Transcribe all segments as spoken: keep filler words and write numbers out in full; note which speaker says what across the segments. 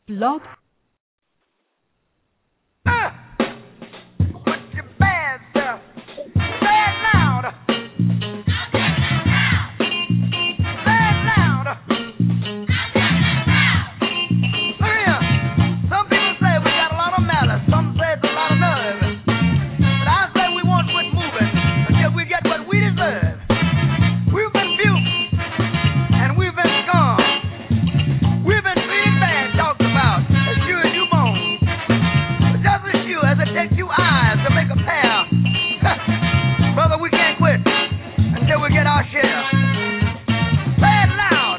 Speaker 1: Blog.
Speaker 2: Ah! Put your bad stuff. Say it loud. Say it loud. Look here. Some people say we got a lot of malice. Some say it's a lot of nerve. But I say we won't quit moving until we get what we deserve. We've been buked and we've been scorned. We've been treated bad, talked about, as sure as you moan. But just as sure as it takes you eyes to make a pair, brother, we can't quit until we get our share. Say it loud.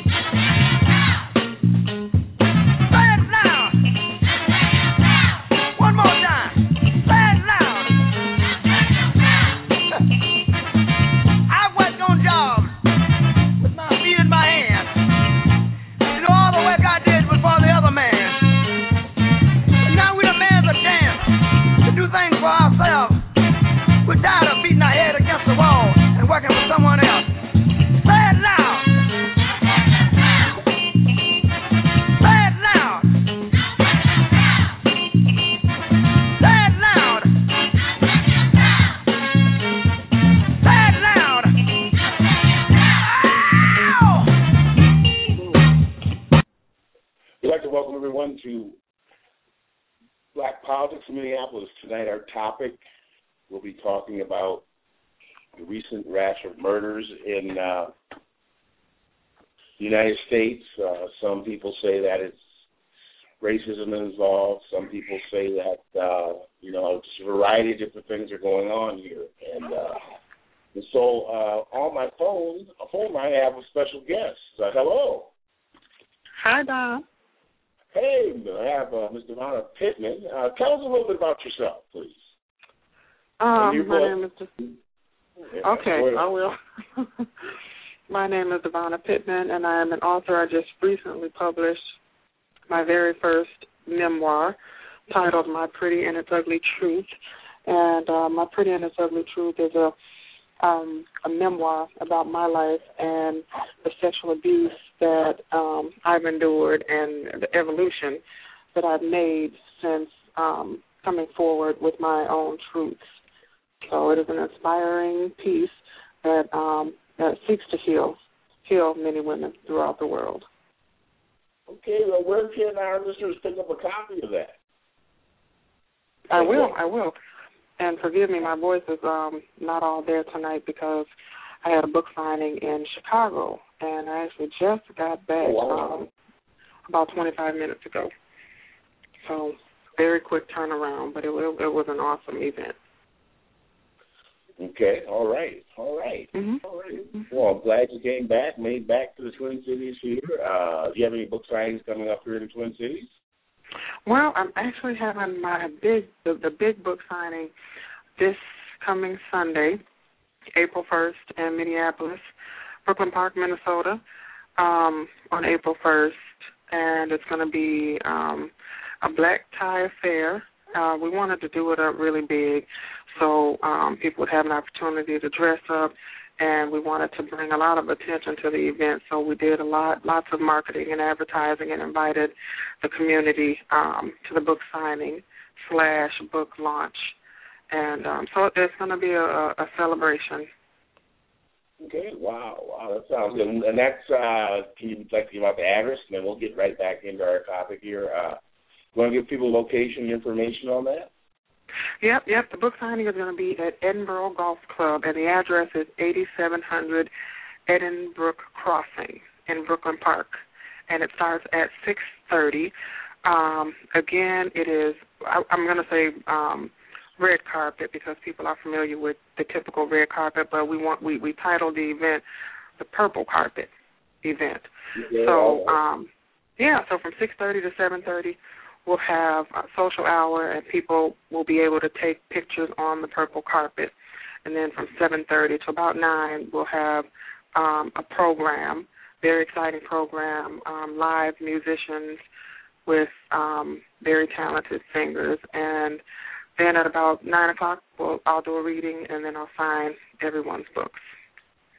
Speaker 2: Say it loud. One more time. Say it loud. I've worked on jobs with my feet in my hands. You know, all the work I did was for the other man. But now we demand a chance to do things for ourselves. We're tired of beating our head against the wall and working for someone else. Say it loud. Say it loud. Say it loud. Say it loud. Ow!
Speaker 3: We'd like to welcome everyone to Black Politics in Minneapolis. Tonight our topic, we'll be talking about the recent rash of murders in uh, the United States. Uh, some people say that it's racism involved. Some people say that, uh, you know, just a variety of different things are going on here. And, uh, and so uh, on my phone, phone I have a special guest. Uh, hello.
Speaker 4: Hi, Don.
Speaker 3: Hey, I have uh, Miz Devonna Pittman. Uh, tell us a little bit about yourself, please. And your
Speaker 4: Um, my
Speaker 3: book.
Speaker 4: name is just,
Speaker 3: Yeah,
Speaker 4: okay,
Speaker 3: go ahead.
Speaker 4: I will. My name is Devonna Pittman, and I am an author. I just recently published my very first memoir titled My Pretty and Its Ugly Truth. And uh, My Pretty and Its Ugly Truth is a um, a memoir about my life and the sexual abuse that um, I've endured and the evolution that I've made since um, coming forward with my own truths. So it is an inspiring piece that that um, that seeks to heal, heal many women throughout the world.
Speaker 3: Okay, well, where can our listeners pick up a copy of that?
Speaker 4: I will, I will. And forgive me, my voice is um, not all there tonight because I had a book signing in Chicago, and I actually just got back
Speaker 3: Oh, wow.
Speaker 4: um, about twenty-five minutes ago. So very quick turnaround, but it, it, it was an awesome event.
Speaker 3: Okay, all right, all right,
Speaker 4: Mm-hmm.
Speaker 3: all right. Well, I'm glad you came back, made back to the Twin Cities here. Uh, do you have any book signings coming up here in the Twin Cities?
Speaker 4: Well, I'm actually having my big, the, the big book signing this coming Sunday, April first, in Minneapolis, Brooklyn Park, Minnesota, um, on April first, and it's going to be um, a black tie affair. Uh, we wanted to do it up really big so um, people would have an opportunity to dress up, and we wanted to bring a lot of attention to the event. So we did a lot, lots of marketing and advertising, and invited the community um, to the book signing slash book launch. And um, so it's going to be a, a celebration.
Speaker 3: Okay, wow, wow, that sounds good. And that's, uh, can you like to give out the address, and then we'll get right back into our topic here. Uh, you want to give people location information on that?
Speaker 4: Yep, yep. The book signing is going to be at Edinburgh Golf Club, and the address is eighty-seven hundred Edinburgh Crossing in Brooklyn Park, and it starts at six thirty. Um, again, it is, I, I'm going to say um, red carpet because people are familiar with the typical red carpet, but we want we, we titled the event the Purple Carpet event.
Speaker 3: Yeah,
Speaker 4: so, um, yeah, so from six thirty to seven thirty, we'll have a social hour, and people will be able to take pictures on the purple carpet. And then from seven thirty to about nine, we'll have um, a program, very exciting program, um, live musicians with um, very talented singers. And then at about nine o'clock, we'll, I'll do a reading, and then I'll sign everyone's books.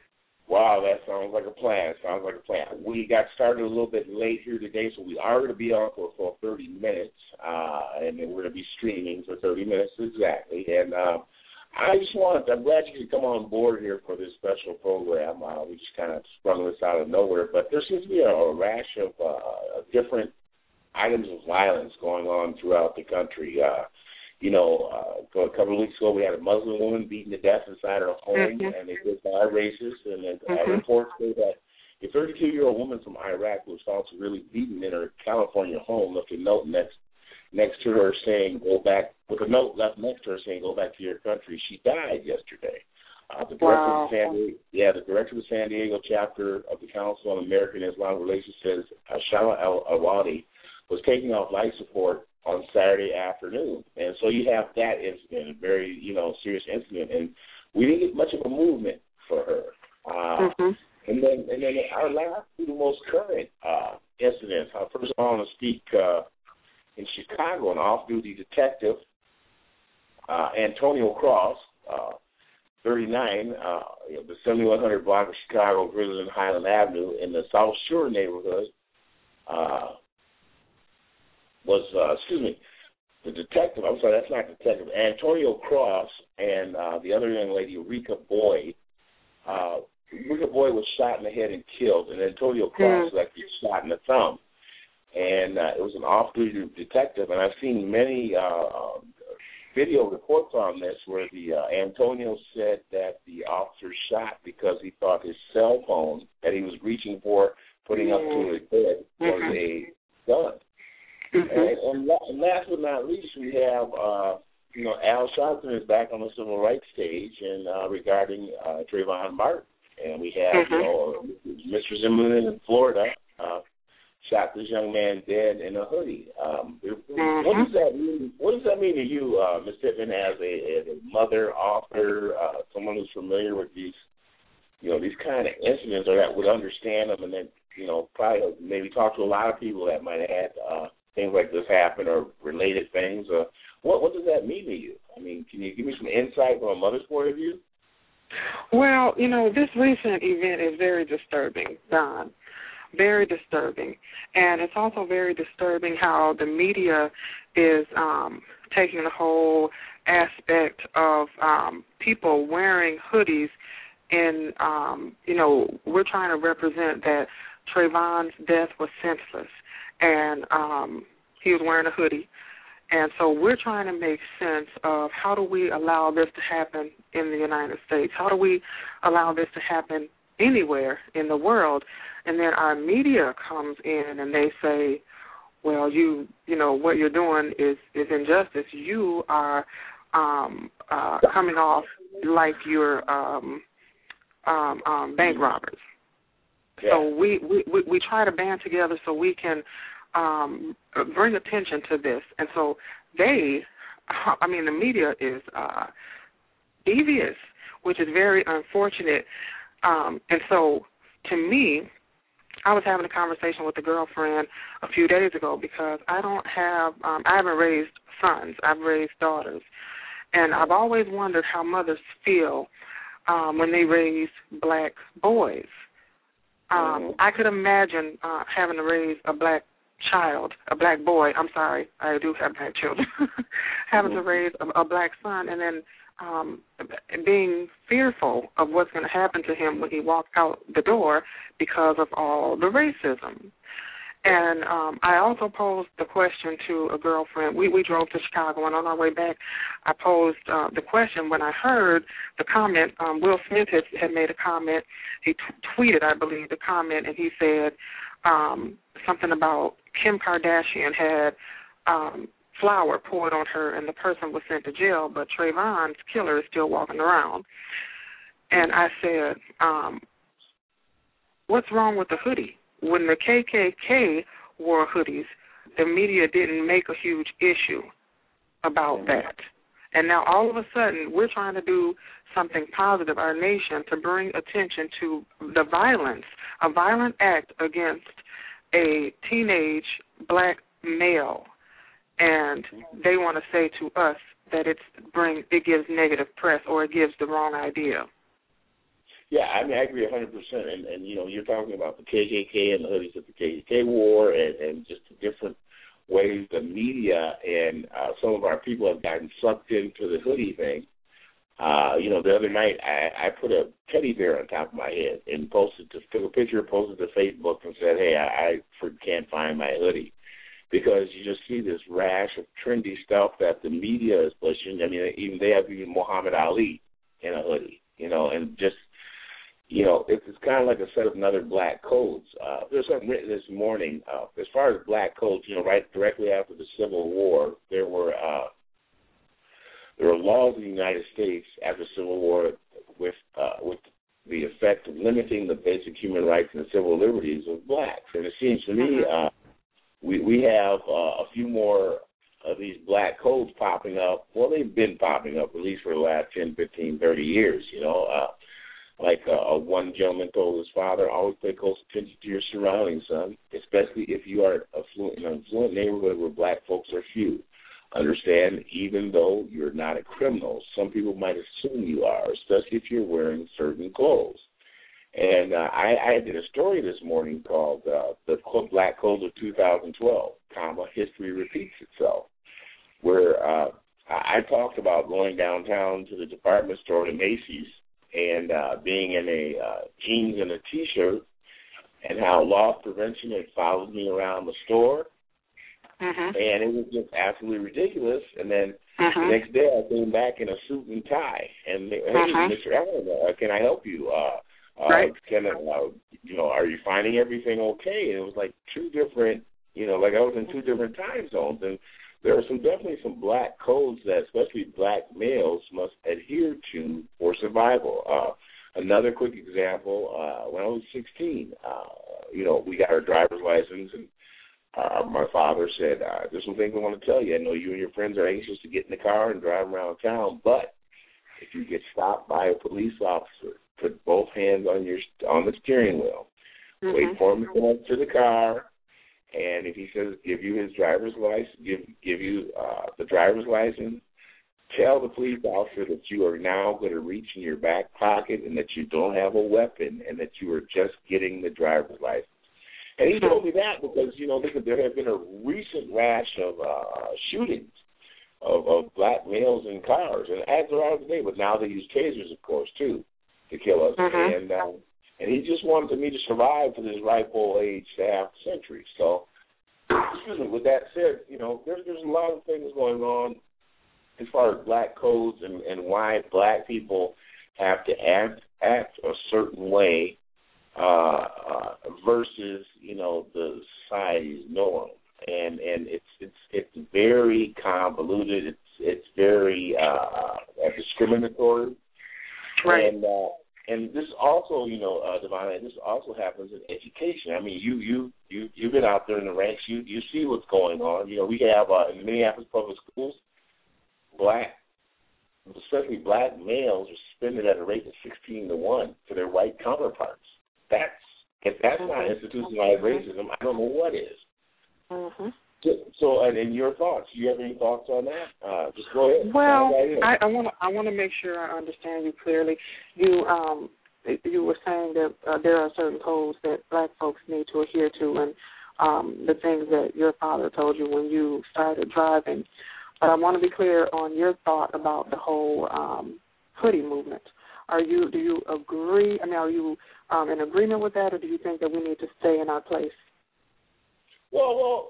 Speaker 3: Wow, that sounds like a plan. Sounds like a plan. We got started a little bit late here today, so we are going to be on for, for thirty minutes, uh, and then we're going to be streaming for thirty minutes exactly. And uh, I just wanted, I'm glad you could come on board here for this special program. Uh, we just kind of sprung this out of nowhere, but there seems to be a, a rash of uh, different items of violence going on throughout the country. Uh, You know, uh, a couple of weeks ago, we had a Muslim woman beaten to death inside her home,
Speaker 4: mm-hmm. and
Speaker 3: they did by racist. And then uh,
Speaker 4: mm-hmm.
Speaker 3: reports say that a thirty-two-year-old woman from Iraq was found severely beaten in her California home, left a note next next to her saying, "Go back." With a note left next to her saying, "Go back to your country." She died yesterday. Uh, the director
Speaker 4: wow.
Speaker 3: of San Diego, yeah, the director of the San Diego chapter of the Council on American Islamic Relations says Shala Al-Awadi was taking off life support on Saturday afternoon. And so you have that incident, a very, you know, serious incident. And we didn't get much of a movement for her. Uh,
Speaker 4: mm-hmm.
Speaker 3: And then and then our last two most current uh, incidents. Uh, first, I want to speak uh, in Chicago, an off-duty detective, uh, Antonio Cross, uh, thirty-nine, uh, you know, the seventy-one hundred block of Chicago, Grizzly and Highland Avenue in the South Shore neighborhood, uh, was, uh, excuse me, the detective, I'm sorry, that's not detective, Antonio Cross and uh, the other young lady, Rika Boyd. Uh, Rika Boyd was shot in the head and killed, and Antonio Cross was actually shot in the thumb. And uh, it was an off-duty detective, and I've seen many uh, video reports on this where the uh, Antonio said that the officer shot because he thought his cell phone that he was reaching for, putting up to his head, was mm-hmm. a gun. Mm-hmm. And, and last but not least, we have, uh, you know, Al Sharpton is back on the civil rights stage and uh, regarding uh, Trayvon Martin. And we have, mm-hmm. you know, Mister Zimmerman in Florida uh, shot this young man dead in a hoodie. Um, mm-hmm. What does that mean? What does that mean to you, uh, Miz Pittman, as a, as a mother, author, uh, someone who's familiar with these, you know, these kind of incidents, or that would understand them, and then, you know, probably maybe talk to a lot of people that might have had uh, things like this happen or related things. Uh, what what does that mean to you? I mean, can you give me some insight from a mother's point of view?
Speaker 4: Well, you know, this recent event is very disturbing, Don, very disturbing. And it's also very disturbing how the media is um, taking the whole aspect of um, people wearing hoodies and, um, you know, we're trying to represent that Trayvon's death was senseless. And um, he was wearing a hoodie. And so we're trying to make sense of how do we allow this to happen in the United States? How do we allow this to happen anywhere in the world? And then our media comes in and they say, well, you you know, what you're doing is, is injustice. You are um, uh, coming off like you're um, um, um, bank robbers. Yeah. So we, we, we, we try to band together so we can um, bring attention to this. And so they, I mean, the media is uh, devious, which is very unfortunate. Um, and so to me, I was having a conversation with a girlfriend a few days ago because I don't have, um, I haven't raised sons. I've raised daughters. And I've always wondered how mothers feel um, when they raise black boys. Um, I could imagine uh, having to raise a black child, a black boy, I'm sorry, I do have black children, having to raise a, a black son and then um, being fearful of what's going to happen to him when he walks out the door because of all the racism. And um, I also posed the question to a girlfriend. We, we drove to Chicago, and on our way back, I posed uh, the question when I heard the comment. Um, Will Smith had, had made a comment. He t- tweeted, I believe, the comment, and he said um, something about Kim Kardashian had um, flour poured on her, and the person was sent to jail, but Trayvon's killer is still walking around. And I said, um, what's wrong with the hoodie? When the K K K wore hoodies, the media didn't make a huge issue about that. And now all of a sudden we're trying to do something positive, our nation, to bring attention to the violence, a violent act against a teenage black male. And they want to say to us that it's bring it gives negative press or it gives the wrong idea.
Speaker 3: Yeah, I mean, I agree one hundred percent. And, and, you know, you're talking about the K K K and the hoodies that the K K K wore and, and just the different ways the media and uh, some of our people have gotten sucked into the hoodie thing. Uh, you know, the other night I, I put a teddy bear on top of my head and posted to, took a picture, posted to Facebook and said, hey, I, I for, can't find my hoodie. Because you just see this rash of trendy stuff that the media is pushing. I mean, even they have even Muhammad Ali in a hoodie, you know, and just, you know, it's, it's kind of like a set of another black codes. Uh, there's something written this morning. Uh, as far as black codes, you know, right directly after the Civil War, there were uh, there were laws in the United States after the Civil War with uh, with the effect of limiting the basic human rights and civil liberties of blacks. And it seems to me uh, we we have uh, a few more of these black codes popping up. Well, they've been popping up at least for the last ten, fifteen, thirty years, you know. Uh, Like uh, one gentleman told his father, always pay close attention to your surroundings, son, especially if you are affluent, in an affluent neighborhood where black folks are few. Understand, even though you're not a criminal, some people might assume you are, especially if you're wearing certain clothes. And uh, I, I did a story this morning called uh, The Black Codes of two thousand twelve, comma, History Repeats Itself, where uh, I talked about going downtown to the department store to Macy's and uh, being in a uh, jeans and a T-shirt, and how loss prevention had followed me around the store,
Speaker 4: mm-hmm.
Speaker 3: and it was just absolutely ridiculous. And then
Speaker 4: mm-hmm.
Speaker 3: the next day I came back in a suit and tie, and they, hey,
Speaker 4: mm-hmm.
Speaker 3: Mister Allen, uh, can I help you? Uh, uh,
Speaker 4: right.
Speaker 3: Can uh, you know? Are you finding everything okay? And it was like two different, you know, like I was in two different time zones, and there are some definitely some black codes that especially black males must adhere to for survival. Uh, another quick example, uh, when I was sixteen, uh, you know, we got our driver's license, and uh, my father said, uh, there's some things I want to tell you. I know you and your friends are anxious to get in the car and drive around town, but if you get stopped by a police officer, put both hands on your on the steering wheel, mm-hmm. wait for him to come up to the car, and if he says give you his driver's license, give give you uh, the driver's license, tell the police officer that you are now going to reach in your back pocket and that you don't have a weapon and that you are just getting the driver's license. And he told me that because, you know, there have been a recent rash of uh, shootings of, of black males in cars, and as there are today, but now they use tasers, of course, too, to kill us.
Speaker 4: Mm-hmm.
Speaker 3: And uh, And he just wanted me to survive to this ripe old age to half a century. So, excuse me, with that said, you know, there's, there's a lot of things going on as far as black codes and, and why black people have to act, act a certain way uh, uh, versus, you know, the society's norm. And and it's it's it's very convoluted. It's it's very uh, discriminatory.
Speaker 4: Right.
Speaker 3: And uh, And this also, you know, uh, Devon, this also happens in education. I mean, you you you you've been out there in the ranks. You you see what's going on. You know, we have uh, in Minneapolis public schools, black, especially black males, are suspended at a rate of sixteen to one for their white counterparts. That's if that's not institutionalized racism, I don't know what is.
Speaker 4: Mm-hmm.
Speaker 3: So, so and, and your thoughts? Do you have any thoughts on that? Uh, just go ahead.
Speaker 4: Well, I want to I want to make sure I understand you clearly. You um you were saying that uh, there are certain codes that black folks need to adhere to, and um, the things that your father told you when you started driving. But I want to be clear on your thought about the whole um, hoodie movement. Are you do you agree? I mean, are you um, in agreement with that, or do you think that we need to stay in our place?
Speaker 3: Well, well.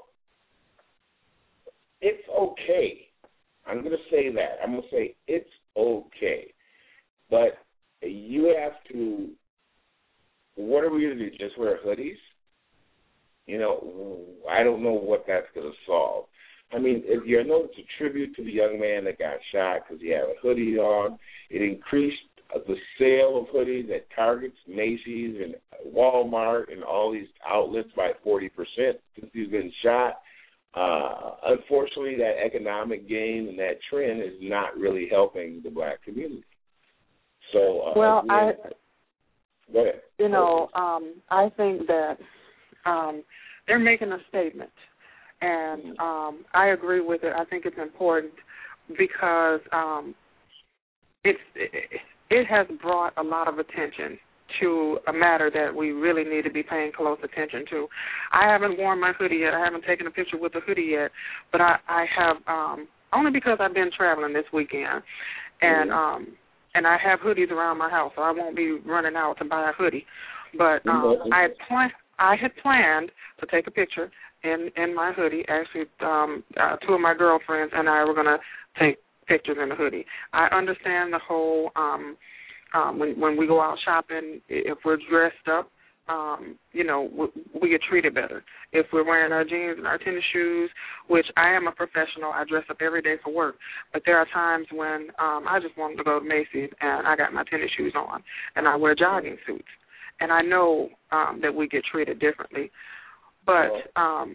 Speaker 3: It's okay. I'm going to say that. I'm going to say it's okay. But you have to, what are we going to do, just wear hoodies? You know, I don't know what that's going to solve. I mean, if you know it's a tribute to the young man that got shot because he had a hoodie on. It increased the sale of hoodies at Targets, Macy's, and Walmart and all these outlets by forty percent since he's been shot. Uh, unfortunately, that economic gain and that trend is not really helping the black community. So, uh,
Speaker 4: well,
Speaker 3: yeah.
Speaker 4: I,
Speaker 3: go ahead.
Speaker 4: You know, um, I think that um, they're making a statement, and um, I agree with it. I think it's important because um, it's it, it has brought a lot of attention to a matter that we really need to be paying close attention to. I haven't worn my hoodie yet. I haven't taken a picture with the hoodie yet, but I, I have um, only because I've been traveling this weekend, and um, and I have hoodies around my house, so I won't be running out to buy a hoodie. But um, I had plan- I had planned to take a picture in, in my hoodie. Actually, um, uh, two of my girlfriends and I were going to take pictures in the hoodie. I understand the whole um, um, when when we go out shopping, if we're dressed up, um, you know, we, we get treated better. If we're wearing our jeans and our tennis shoes, which I am a professional, I dress up every day for work. But there are times when um, I just wanted to go to Macy's and I got my tennis shoes on and I wear jogging suits. And I know um, that we get treated differently, but um,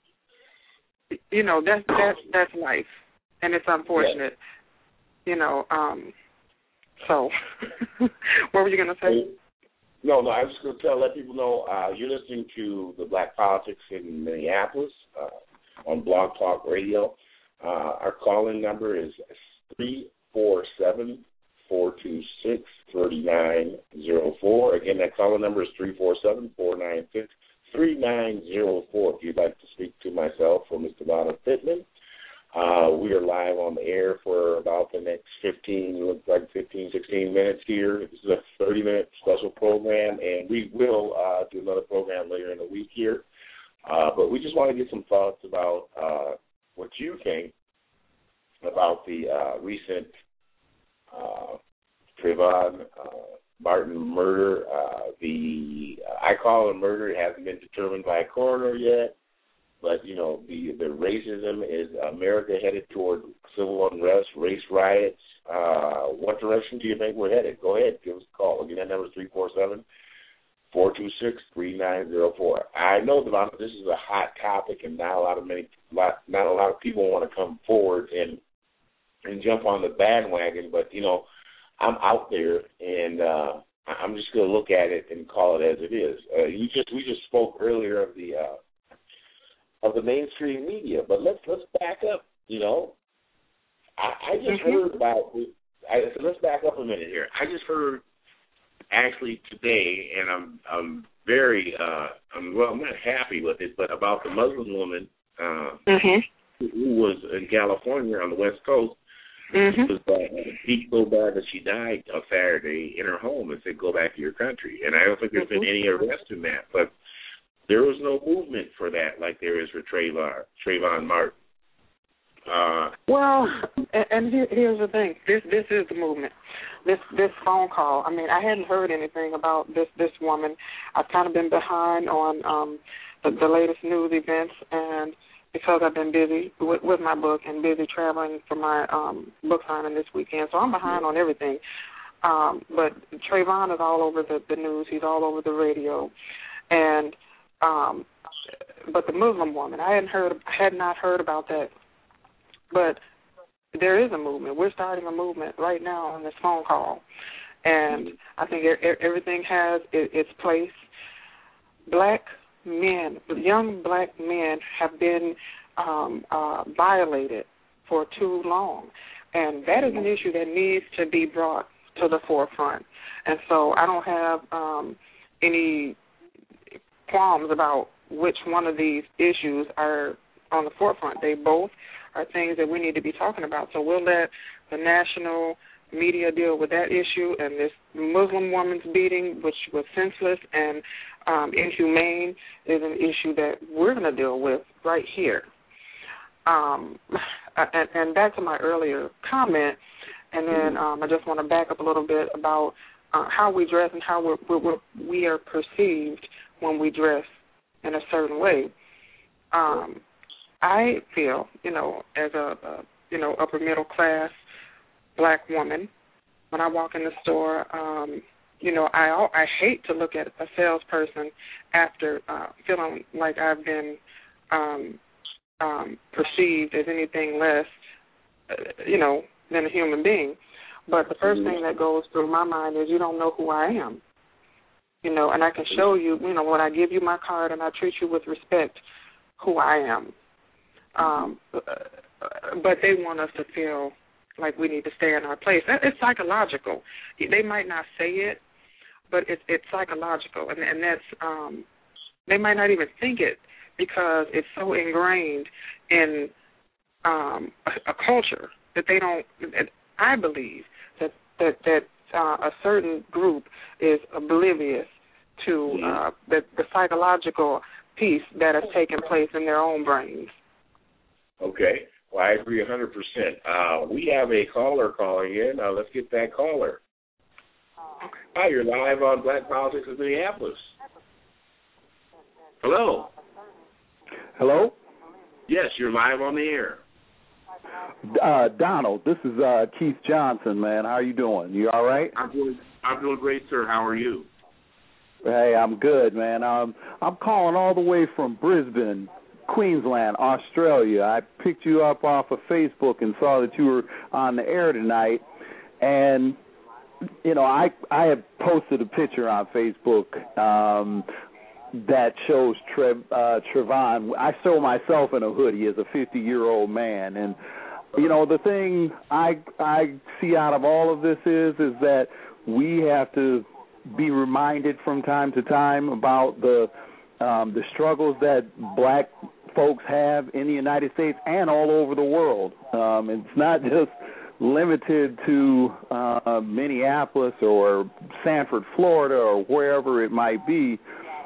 Speaker 4: you know that's that's that's life, and it's unfortunate. Yeah. You know, um, so what were you going to say?
Speaker 3: No, no, I was just going to tell, let people know uh, you're listening to the Black Politics in Minneapolis uh, on Blog Talk Radio. Uh, our call-in number is three four seven, four two six, three nine zero four. Again, that call number is three four seven, four nine six, three nine zero four if you'd like to speak to myself or Mister Donald Pittman. Uh, we are live on the air for about the next fifteen, looks like fifteen, sixteen minutes here. This is a thirty-minute special program, and we will uh, do another program later in the week here. Uh, but we just want to get some thoughts about uh, what you think about the uh, recent Uh, Trayvon uh, Martin murder. Uh, the uh, I call it a murder. It hasn't been determined by a coroner yet, but you know the the racism is America headed toward civil unrest, race riots. Uh, what direction do you think we're headed? Go ahead, give us a call. Again, that number is three four seven, four two six, three nine zero four. I know that this is a hot topic, and not a lot of many, not a lot of people want to come forward and. and jump on the bandwagon, but, you know, I'm out there, and uh, I'm just going to look at it and call it as it is. Uh, you just we just spoke earlier of the uh, of the mainstream media, but let's let's back up. You know, I, I just mm-hmm. heard about. I, so let's back up a minute here. I just heard actually today, and I'm I'm very uh, I'm well, I'm not happy with it, but about the Muslim woman uh, mm-hmm. who was in California on the West Coast. Mm-hmm. Was, uh, beat so bad that she died on Saturday in her home and said, "Go back to your country." And I don't think there's mm-hmm. been any arrest in that, but there was no movement for that like there is for Trayvon Trayvon Martin. Uh,
Speaker 4: well, and, and here, here's the thing: this this is the movement. This this phone call. I mean, I hadn't heard anything about this this woman. I've kind of been behind on um, the, the latest news events, and because I've been busy with, with my book and busy traveling for my um, book signing this weekend. So I'm behind on everything. Um, but Trayvon is all over the, the news. He's all over the radio. And um, but the Muslim woman, I hadn't heard, had not heard about that. But there is a movement. We're starting a movement right now on this phone call. And I think everything has its place. Black men, young black men have been um, uh, violated for too long. And that is an issue that needs to be brought to the forefront. And so I don't have um, any qualms about which one of these issues are on the forefront. They both are things that we need to be talking about. So we'll let the national media deal with that issue, and this Muslim woman's beating, which was senseless and um, inhumane, is an issue that we're going to deal with right here. Um, and, and back to my earlier comment, and then um, I just want to back up a little bit about uh, how we dress and how we're, we're, we are perceived when we dress in a certain way. Um, I feel, you know, as a, a you know upper middle class black woman, when I walk in the store, um, you know, I I hate to look at a salesperson after uh, feeling like I've been um, um, perceived as anything less, uh, you know, than a human being. But the first mm-hmm. thing that goes through my mind is, you don't know who I am, you know, and I can show you, you know, when I give you my card and I treat you with respect, who I am. Um, but they want us to feel like we need to stay in our place. It's psychological. They might not say it, but it's it's psychological, and and that's um, they might not even think it because it's so ingrained in um, a, a culture that they don't. I believe that that that uh, a certain group is oblivious to uh, the, the psychological piece that has taken place in their own brains.
Speaker 3: Okay. Well, I agree one hundred percent. Uh, we have a caller calling in. Uh, let's get that caller.
Speaker 4: Okay.
Speaker 3: Hi, you're live on Black Politics of Minneapolis. Hello.
Speaker 1: Hello?
Speaker 3: Yes, you're live on the air.
Speaker 1: Uh, Donald, this is uh, Keith Johnson, man. How are you doing? You all right?
Speaker 3: I'm doing, I'm doing great, sir. How are you?
Speaker 1: Hey, I'm good, man. Um, I'm calling all the way from Brisbane, Queensland, Australia. I picked you up off of Facebook and saw that you were on the air tonight. And, you know, I I have posted a picture on Facebook um, that shows Trev, uh, Trayvon. I show myself in a hoodie as a fifty-year-old man. And, you know, the thing I I see out of all of this is is that we have to be reminded from time to time about the um, the struggles that black folks have in the United States and all over the world. Um, it's not just limited to uh, Minneapolis or Sanford, Florida, or wherever it might be.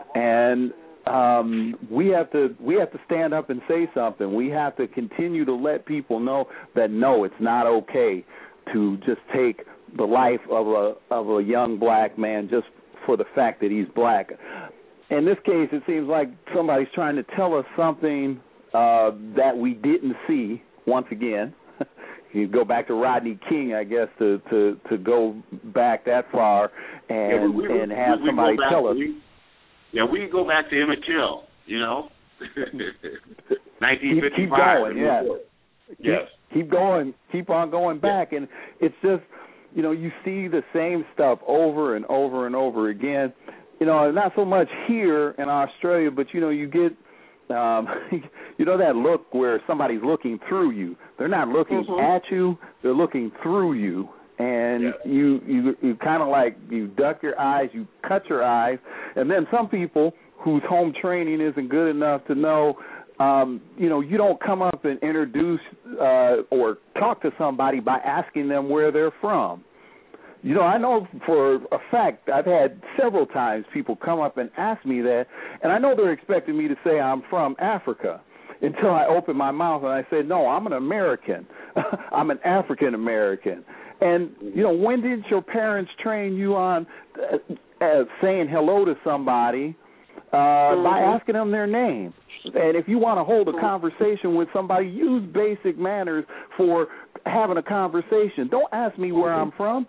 Speaker 1: And um, we have to we have to stand up and say something. We have to continue to let people know that no, it's not okay to just take the life of a of a young black man just for the fact that he's black. In this case, it seems like somebody's trying to tell us something uh, that we didn't see. Once again, you go back to Rodney King, I guess, to, to, to go back that far and
Speaker 3: yeah, we, we,
Speaker 1: and have
Speaker 3: we, we
Speaker 1: somebody
Speaker 3: back,
Speaker 1: tell us.
Speaker 3: We, yeah, we can go back to Emmett Till, you know, nineteen fifty-five.
Speaker 1: Keep going, yeah.
Speaker 3: Yes.
Speaker 1: Keep, keep going. Keep on going back, and it's just. You know, you see the same stuff over and over and over again. You know, not so much here in Australia, but, you know, you get, um, you know, that look where somebody's looking through you. They're not looking
Speaker 4: mm-hmm.
Speaker 1: at you. They're looking through you. And
Speaker 3: yeah.
Speaker 1: you, you, you kind of like, you duck your eyes, you cut your eyes. And then some people whose home training isn't good enough to know, Um, you know, you don't come up and introduce uh, or talk to somebody by asking them where they're from. You know, I know for a fact I've had several times people come up and ask me that, and I know they're expecting me to say I'm from Africa until I open my mouth and I say, no, I'm an American. I'm an African American. And, you know, when did your parents train you on uh, uh, saying hello to somebody uh, mm-hmm. by asking them their name? And if you want to hold a conversation with somebody, use basic manners for having a conversation. Don't ask me where I'm from.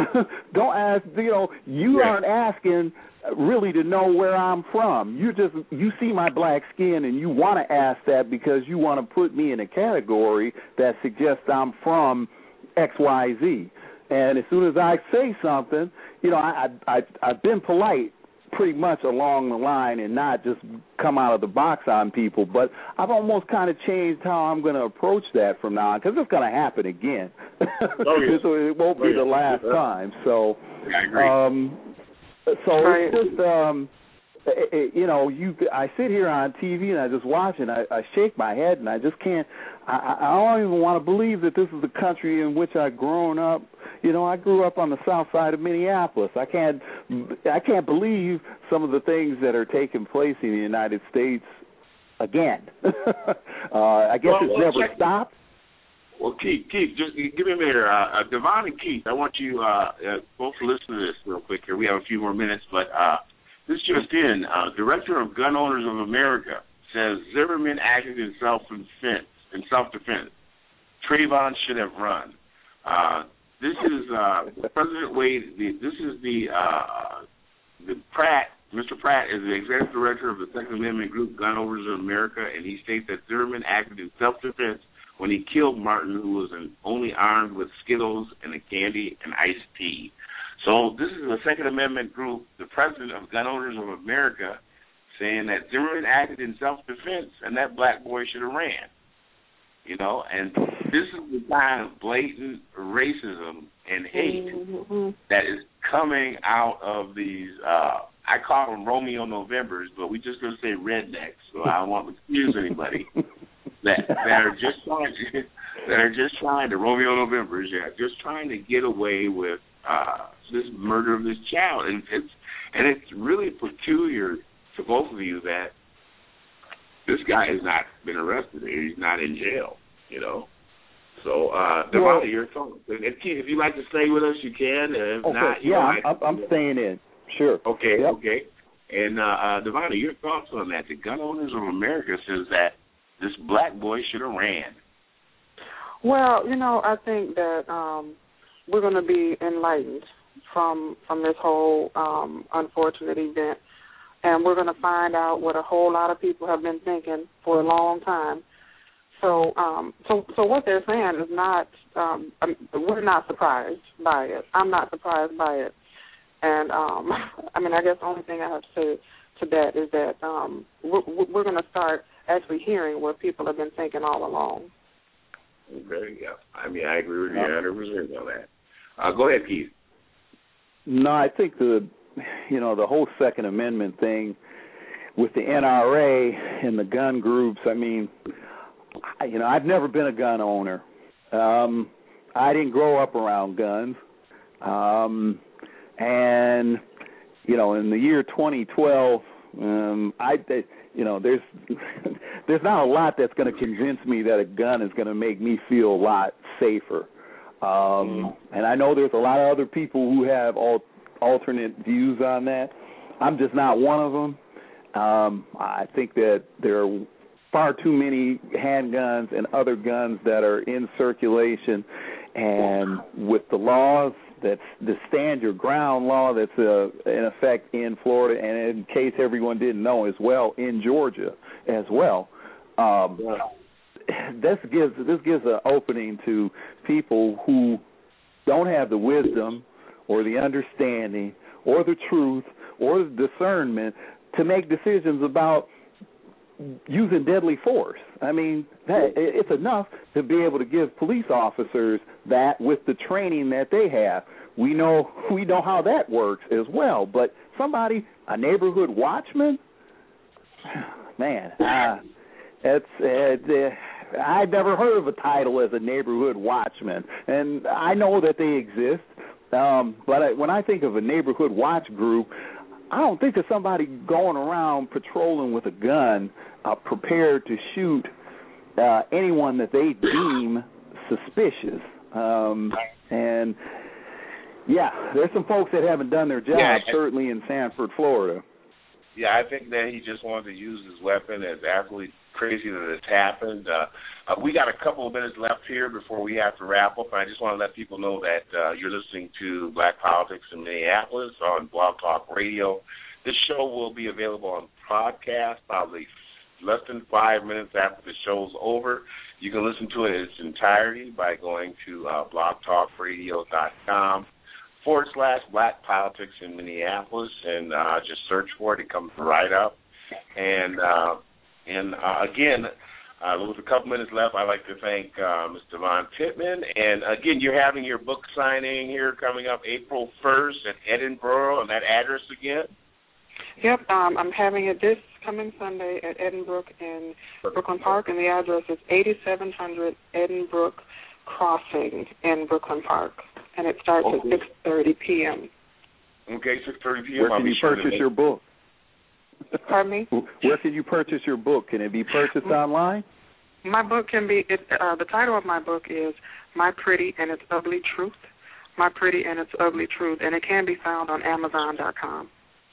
Speaker 1: Don't ask, you know, you
Speaker 3: yeah.
Speaker 1: aren't asking really to know where I'm from. You just, you see my black skin and you want to ask that because you want to put me in a category that suggests I'm from X Y Z. And as soon as I say something, you know, I, I, I've been polite pretty much along the line and not just come out of the box on people, but I've almost kind of changed how I'm going to approach that from now on because it's going to happen again.
Speaker 3: Oh, yeah.
Speaker 1: So it won't
Speaker 3: oh,
Speaker 1: be
Speaker 3: yeah.
Speaker 1: the last
Speaker 3: yeah.
Speaker 1: time. So,
Speaker 3: yeah, I agree.
Speaker 1: Um, so
Speaker 4: right.
Speaker 1: it's just, um, it, it, you know, you. I sit here on T V and I just watch and I, I shake my head and I just can't. I, I don't even want to believe that this is the country in which I've grown up. You know, I grew up on the south side of Minneapolis. I can't, I can't believe some of the things that are taking place in the United States again. uh, I guess
Speaker 3: well,
Speaker 1: it's
Speaker 3: well,
Speaker 1: never
Speaker 3: check.
Speaker 1: stopped.
Speaker 3: Well, Keith, Keith, just give me a minute. Uh, uh, Devon and Keith, I want you uh, uh, both to listen to this real quick here. We have a few more minutes, but uh, this just in. Uh, Director of Gun Owners of America says Zimmerman acted in self-defense. In self-defense, Trayvon should have run. Uh, this is uh, President Wade. The, this is the uh, the Pratt. Mister Pratt is the executive director of the Second Amendment group Gun Owners of America, and he states that Zimmerman acted in self-defense when he killed Martin, who was an, only armed with Skittles and a candy and iced tea. So this is the Second Amendment group, the president of Gun Owners of America, saying that Zimmerman acted in self-defense and that black boy should have ran. You know, and this is the kind of blatant racism and hate
Speaker 4: mm-hmm.
Speaker 3: that is coming out of these, uh, I call them Romeo Novembers, but we just going to say rednecks, so I don't want to confuse anybody, that, that are just trying to, that are just trying to, Romeo Novembers, yeah, just trying to get away with uh, this murder of this child. And it's, and it's really peculiar to both of you that this guy has not been arrested. He's not in jail, you know. So, uh, Devonta, well, your thoughts. If, if you'd like to stay with us, you can. If
Speaker 1: okay.
Speaker 3: not, you
Speaker 1: yeah,
Speaker 3: know,
Speaker 1: I'm, I'm staying in. Sure.
Speaker 3: Okay,
Speaker 1: yep.
Speaker 3: okay. And, uh, uh, Devonta, your thoughts on that. The Gun Owners of America says that this black boy should have ran.
Speaker 4: Well, you know, I think that um, we're going to be enlightened from from this whole um, unfortunate event, and we're going to find out what a whole lot of people have been thinking for a long time. So, um, so, so what they're saying is not. Um, we're not surprised by it. I'm not surprised by it, and um, I mean, I guess the only thing I have to say to that is that um, we're, we're going to start actually hearing what people have been thinking all along.
Speaker 3: Okay, yeah. I mean, I agree with you one hundred percent on that. Uh, go ahead, Keith.
Speaker 1: No, I think the, you know, the whole Second Amendment thing with the N R A and the gun groups. I mean, I, you know, I've never been a gun owner. Um, I didn't grow up around guns, um, and you know, in the year twenty twelve, um, I, you know, there's there's not a lot that's going to convince me that a gun is going to make me feel a lot safer. Um, and I know there's a lot of other people who have all, alternate views on that. I'm just not one of them. Um, I think that there are far too many handguns and other guns that are in circulation, and with the laws that's the stand your ground law that's uh, in effect in Florida, and in case everyone didn't know as well, in Georgia as well. Um, this gives this gives an opening to people who don't have the wisdom or the understanding or the truth or the discernment to make decisions about using deadly force. I mean, that, it's enough to be able to give police officers that with the training that they have. We know we know how that works as well. But somebody, a neighborhood watchman, man, uh, it's uh, I've never heard of a title as a neighborhood watchman, and I know that they exist. Um, but I, when I think of a neighborhood watch group, I don't think of somebody going around patrolling with a gun, uh, prepared to shoot uh, anyone that they deem suspicious. Um, and, yeah, there's some folks that haven't done their job, yeah, certainly in Sanford, Florida.
Speaker 3: Yeah, I think that he just wanted to use his weapon, as absolutely crazy that it's happened. Uh, uh, we got a couple of minutes left here before we have to wrap up. I just want to let people know that uh, you're listening to Black Politics in Minneapolis on Blog Talk Radio. This show will be available on podcast probably less than five minutes after the show's over. You can listen to it in its entirety by going to uh, blogtalkradio.com forward slash Black Politics in Minneapolis, and uh, just search for it. It comes right up. And, uh, and uh, again, uh, with a couple minutes left, I'd like to thank uh, Mister Devon Pittman. And, again, you're having your book signing here coming up April first at Edinboro, and that address again?
Speaker 4: Yep, um, I'm having it this coming Sunday at Edinbrook in Brooklyn Park, and the address is eighty-seven hundred Edinbrook Crossing in Brooklyn Park, and it starts okay. at six thirty p.m.
Speaker 3: Okay, six thirty p.m.
Speaker 1: Where can you purchase your book?
Speaker 4: Pardon me?
Speaker 1: Where can you purchase your book? Can it be purchased online?
Speaker 4: My book can be, it, uh, the title of my book is My Pretty and Its Ugly Truth, My Pretty and Its Ugly Truth, and it can be found on Amazon dot com.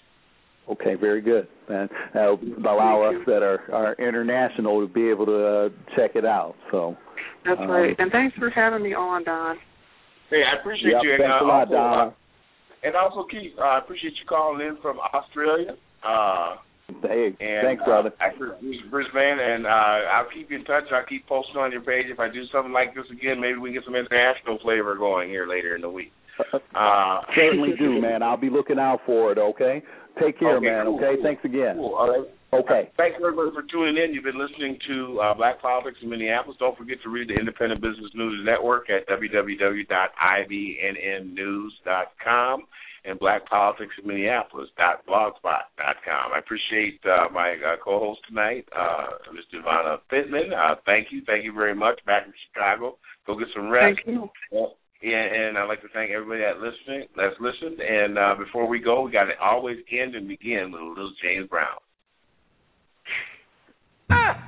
Speaker 1: Okay, very good. And that'll allow us that are, are international to be able to uh, check it out. So
Speaker 4: That's um, right. And thanks for having me on, Don.
Speaker 3: Hey, I appreciate
Speaker 1: yep,
Speaker 3: you.
Speaker 1: Thanks
Speaker 3: and, uh,
Speaker 1: a lot,
Speaker 3: also,
Speaker 1: Don.
Speaker 3: Uh, and also, Keith, I uh, appreciate you calling in from Australia. Uh,
Speaker 1: hey,
Speaker 3: and,
Speaker 1: thanks, brother.
Speaker 3: Uh, Brisbane, and uh, I'll keep you in touch. I'll keep posting on your page. If I do something like this again, maybe we can get some international flavor going here later in the week. Uh,
Speaker 1: Certainly do, man. I'll be looking out for it, okay? Take care,
Speaker 3: okay,
Speaker 1: man,
Speaker 3: cool,
Speaker 1: okay?
Speaker 3: cool.
Speaker 1: Thanks again.
Speaker 3: Cool. All right.
Speaker 1: Okay.
Speaker 3: Uh, thanks, everybody, for tuning in. You've been listening to uh, Black Politics in Minneapolis. Don't forget to read the Independent Business News Network at w w w dot i b n n news dot com. and Black Politics in Minneapolis dot blogspot dot com. I appreciate uh, my uh, co-host tonight, uh, Mister Ivana Pittman. Uh, thank you. Thank you very much. Back in Chicago. Go get some rest.
Speaker 4: Thank you.
Speaker 3: Uh, and, and I'd like to thank everybody that listening, that's listened. And uh, before we go, we got to always end and begin with a little James Brown.
Speaker 2: Ah!